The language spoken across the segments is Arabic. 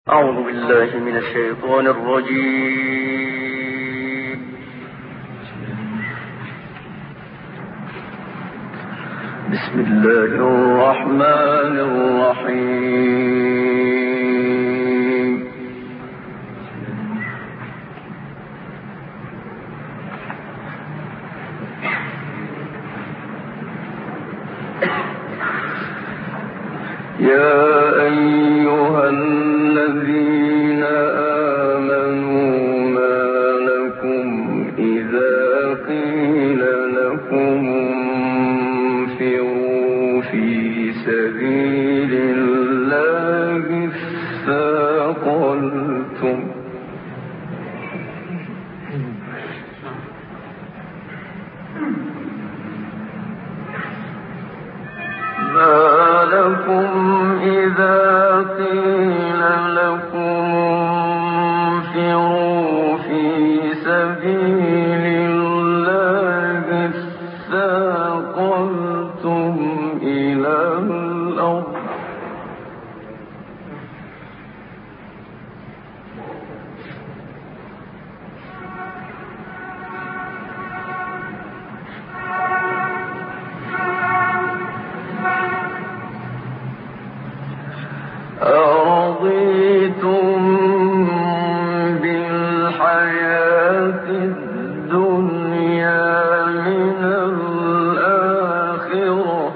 أعوذ بالله من الشيطان الرجيم. بسم الله الرحمن الرحيم. يا أيها الذين آمنوا ما لكم إذا قيل لكم انفروا في سبيل الله اثاقلتم قيل لكم انفروا في سبيل الله اثاقلتم إلى الأرض أرضيتم بالحياة الدنيا من الآخرة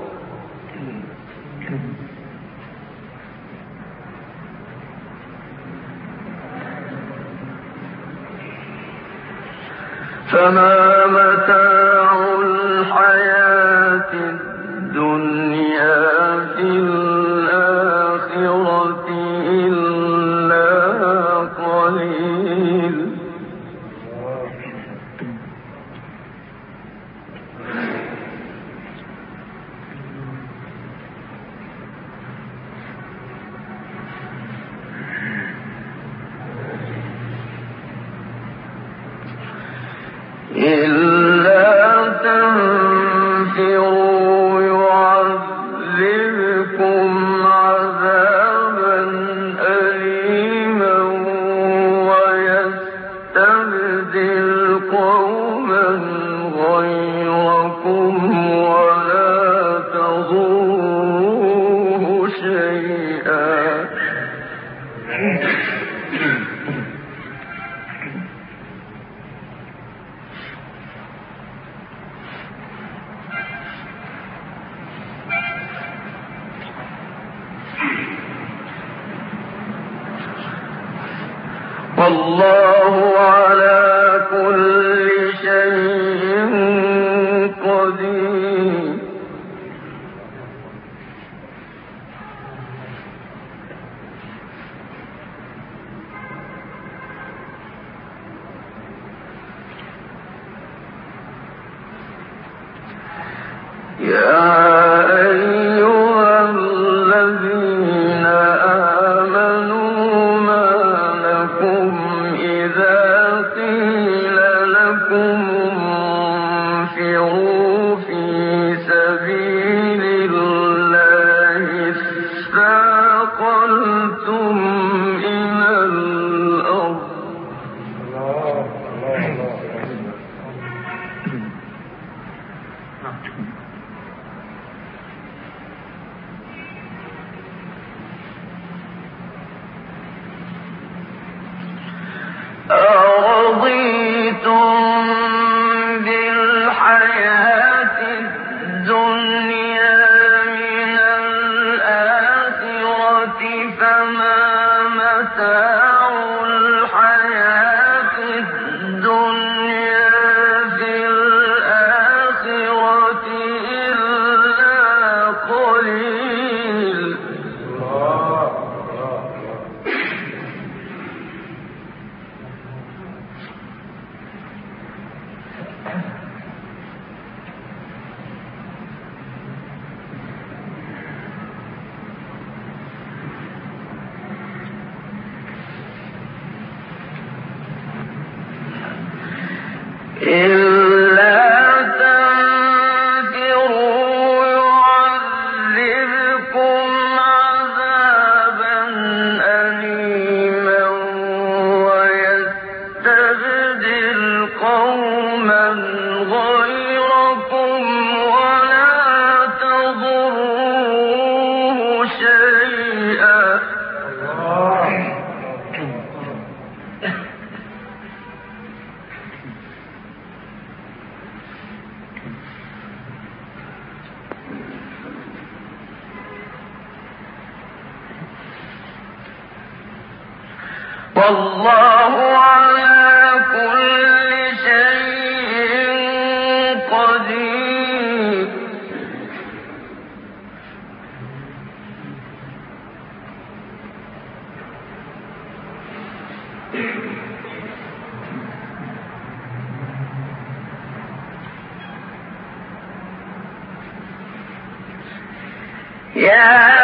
فما متاع الحياة الدنيا في الآخرة إلا قليل إلا تنفروا يعذبكم عذابا أليما ويستبدل قوما غيركم ولا تضروه شيئا والله على كل شيء قدير يا أيها الذين آمنوا ما لكم إذا قيل لكم انفروا في سبيل الله اثاقلتم إلى الأرض أرضيتم بالحياة الدنيا من الآخرة فما متاع الحياة الدنيا في الآخرة إلا قليل إلا تنفروا يعذبكم عذابا أليما والله على كل شيء قدير. يا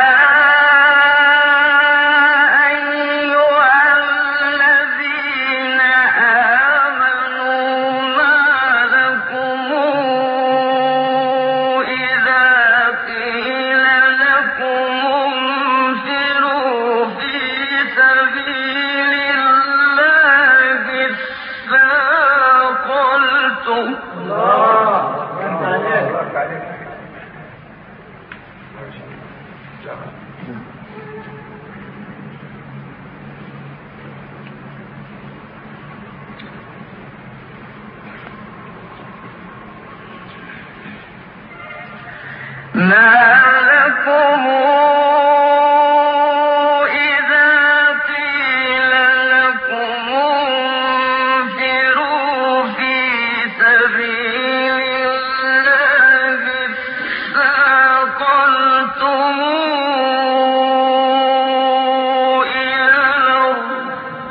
ما لكم إذا قيل لكم انفروا في سبيل الله اثاقلتم إلى الأرض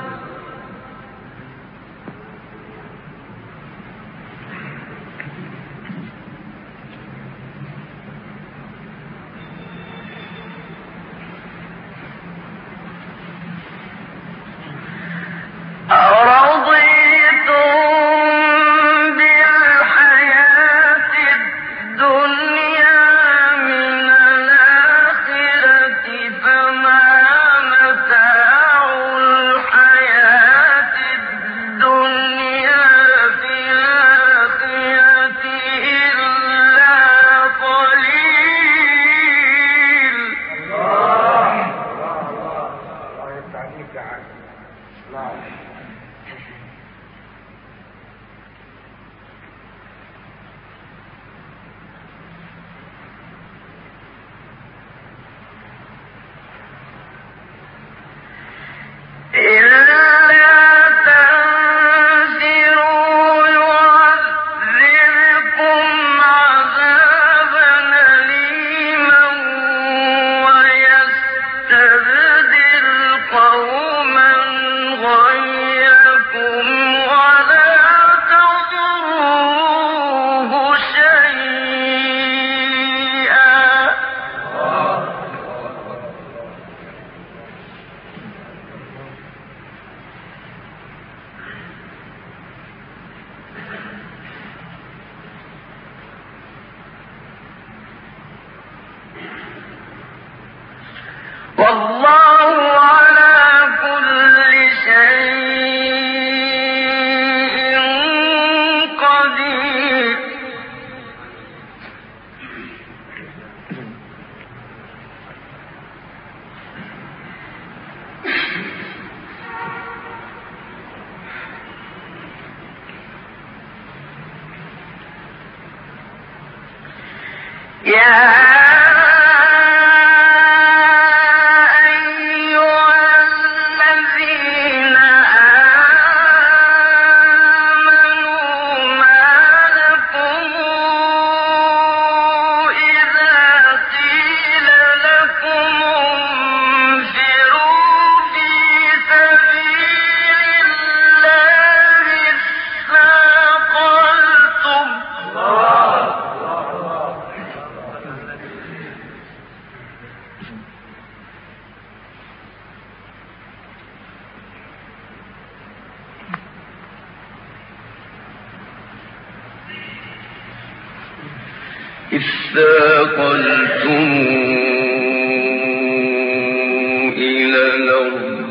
أرضيتم بالحياة الدنيا من الآخرة فما متاع الحياة الدنيا في الآخرة إلا قليل. الله يستعينك عنه. والله على كل شيء قدير. يا اثاقلتم إلى الأرض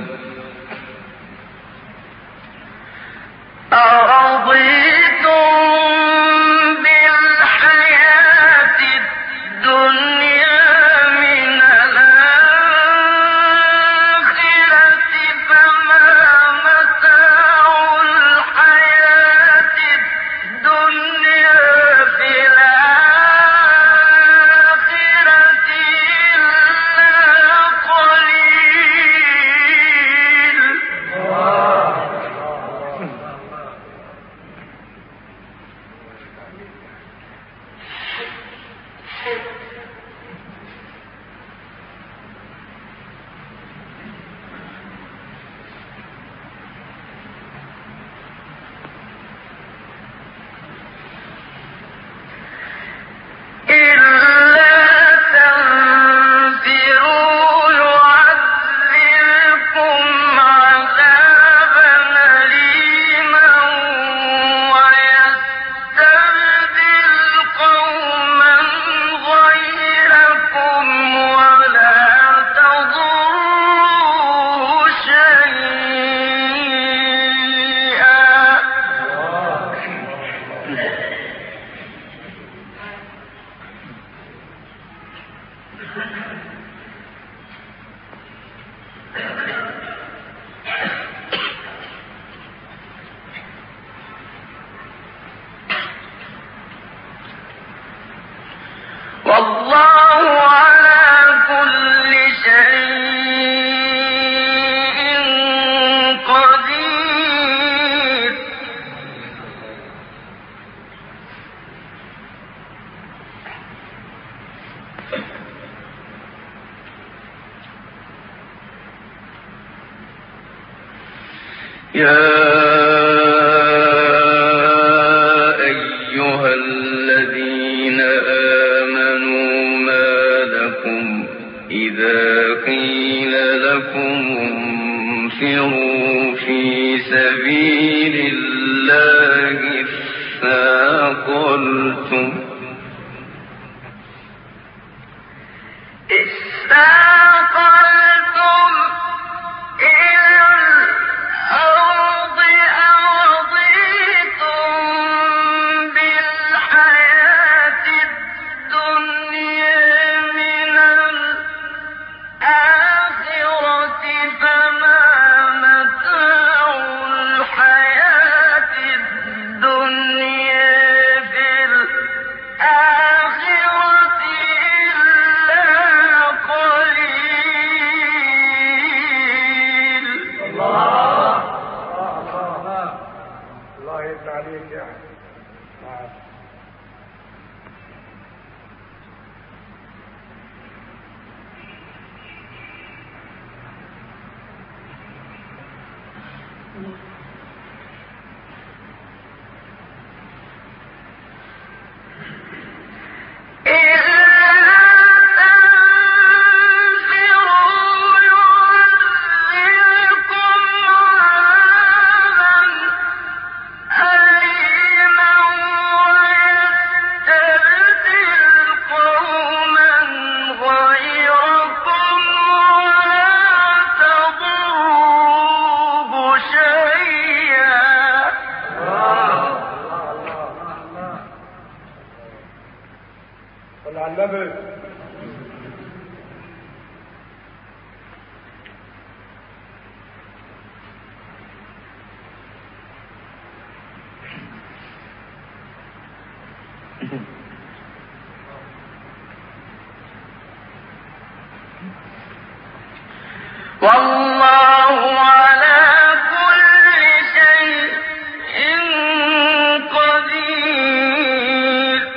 أرضيتم بالحياة الدنيا من الآخرة فما متاع الحياة الدنيا في الآخرة يا أيها الذين آمنوا ما لكم إذا قيل لكم انفروا في سبيل الله اثاقلتم إلى الأرض أرضيتم بالحياة الدنيا من الآخرة فما متاع الحياة الدنيا في الآخرة إلا قليل. الله يفتح عليك يا أحمد. والله على كل شيء قدير.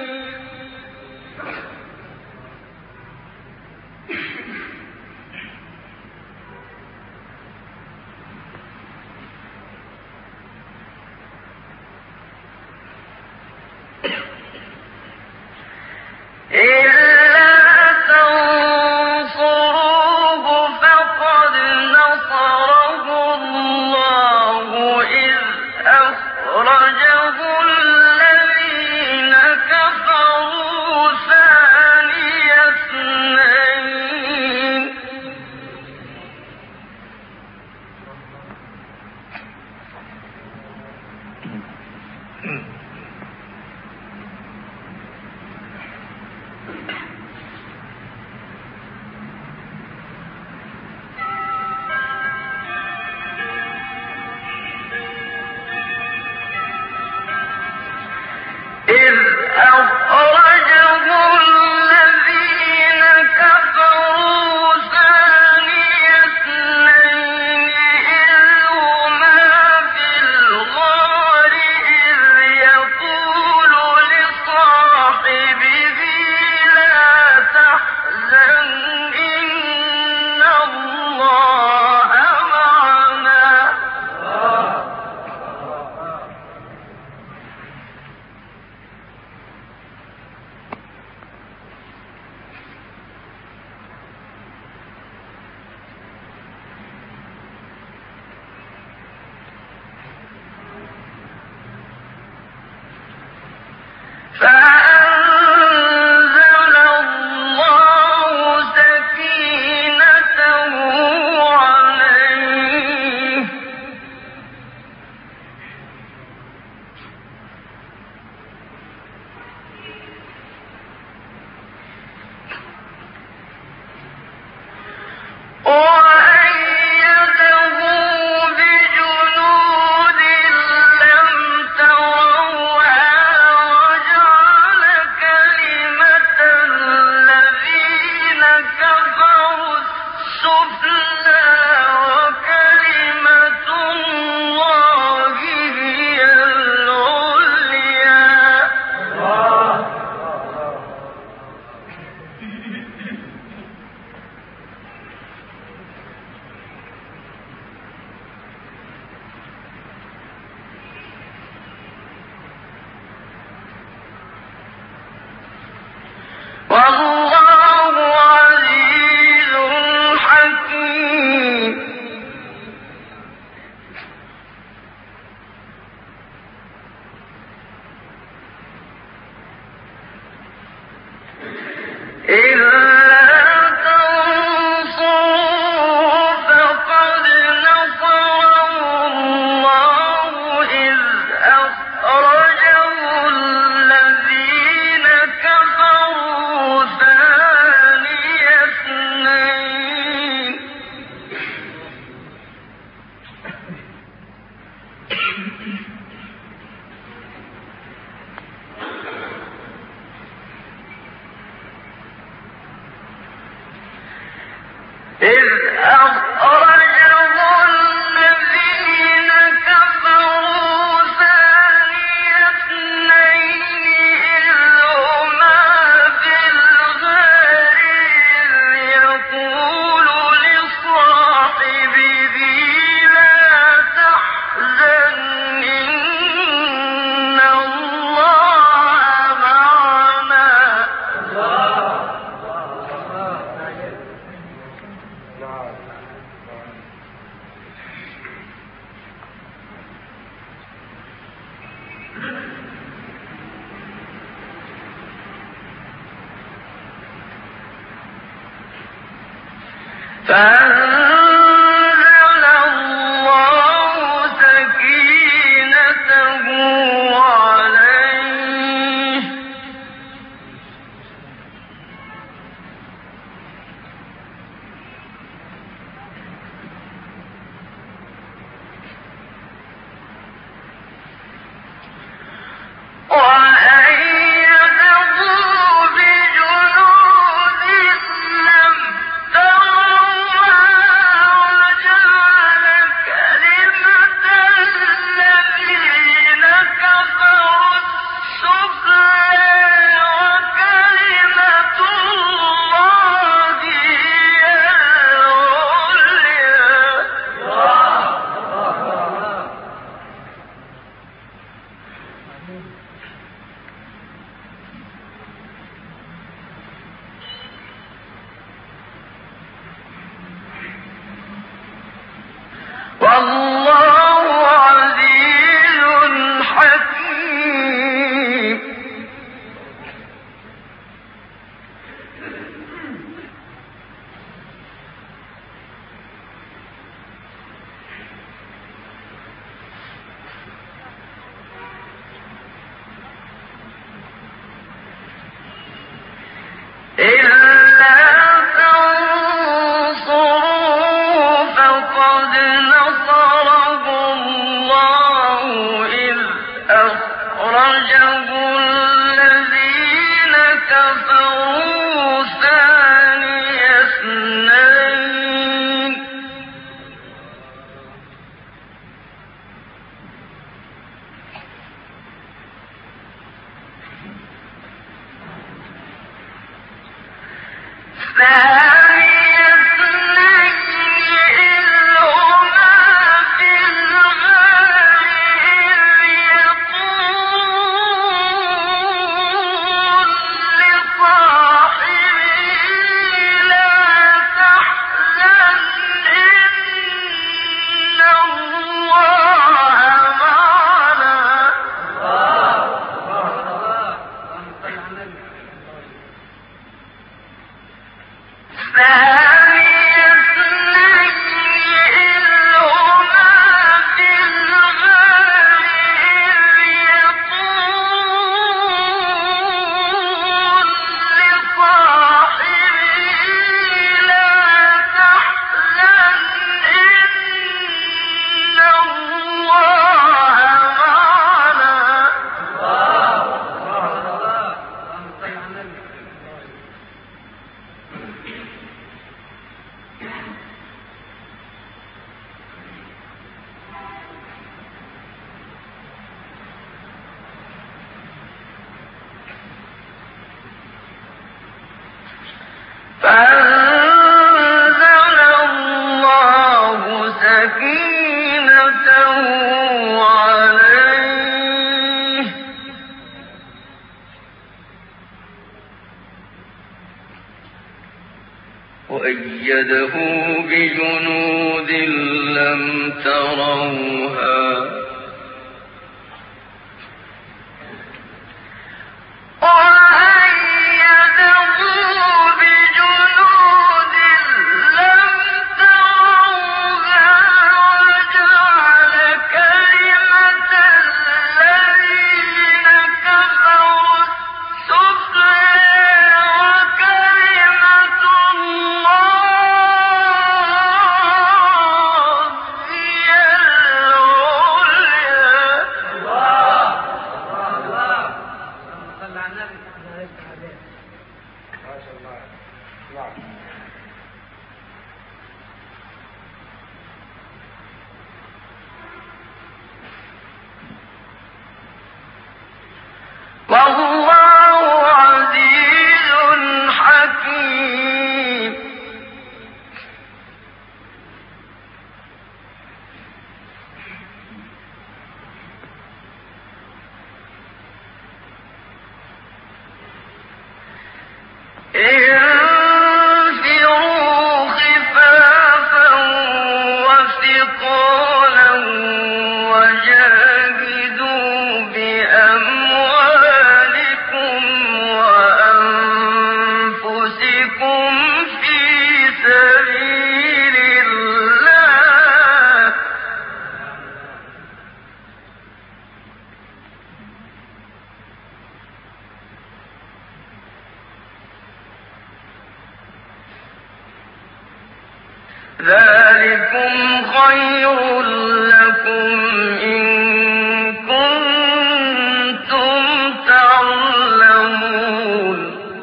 فأنزل الله سكينته عليه وأيده بجنود لم تروها وجعل كلمة الذين كفروا السفلى وكلمة الله هي العليا. والله عزيز حكيم. إلا تنصروا فقد نصره الله إذ أخرجه الذين كفروا ثاني اثنين فأنزل الله سكينته عليه وأيده بجنود لم تروها والله عزيز حكيم. انفروا خفافا وثقالا وجاهدوا بأموالكم وأنفسكم في سبيل خير لكم إن كنتم تعلمون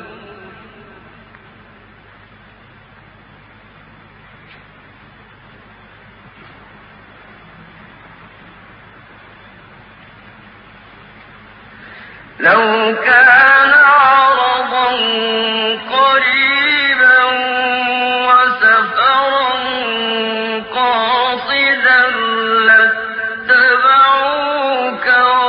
لو كان عرضا قريبا وسفرا قاصدا لاتبعوك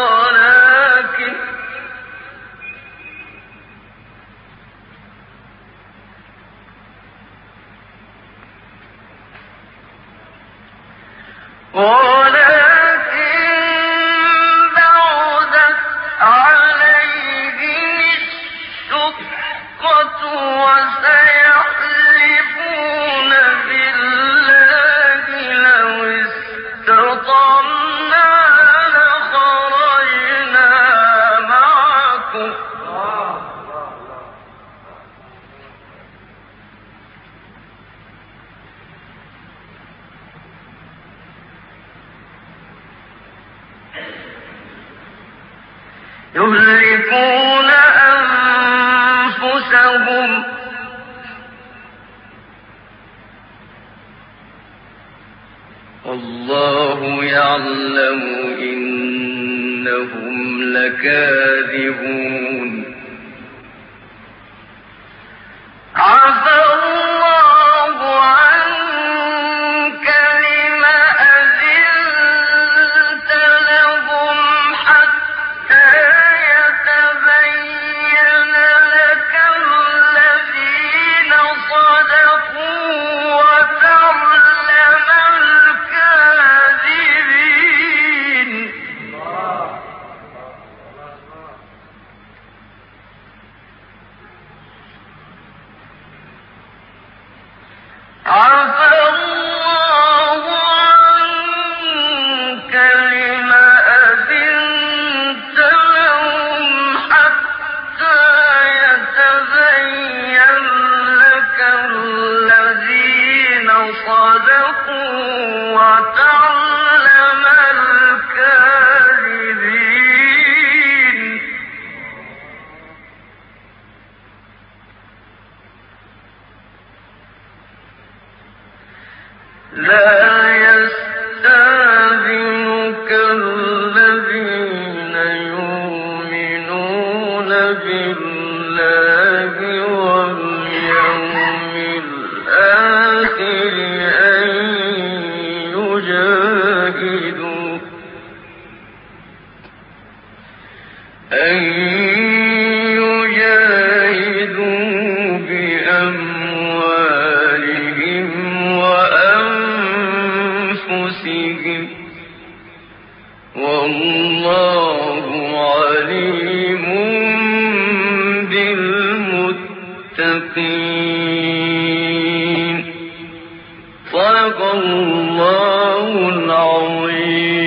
ولكن بعدت عليهم الشقة وسيحلفون بالله لو استطعنا لخرجنا معكم يهلكون أنفسهم والله يعلم إنهم لكاذبون عفى الله عنك لم أذنت لهم حتى يتبين لك الذين صدقوا وتعلم الكاذبين عفى الله عنك لم أذنت لهم حتى يتبين لك الذين صدقوا وتعلم الكاذبين لا يستأذنك الذين يؤمنون بالله واليوم الآخر أن يجاهدوا بأموالهم وأنفسهم والله عليم بالمتقين صدق الله العظيم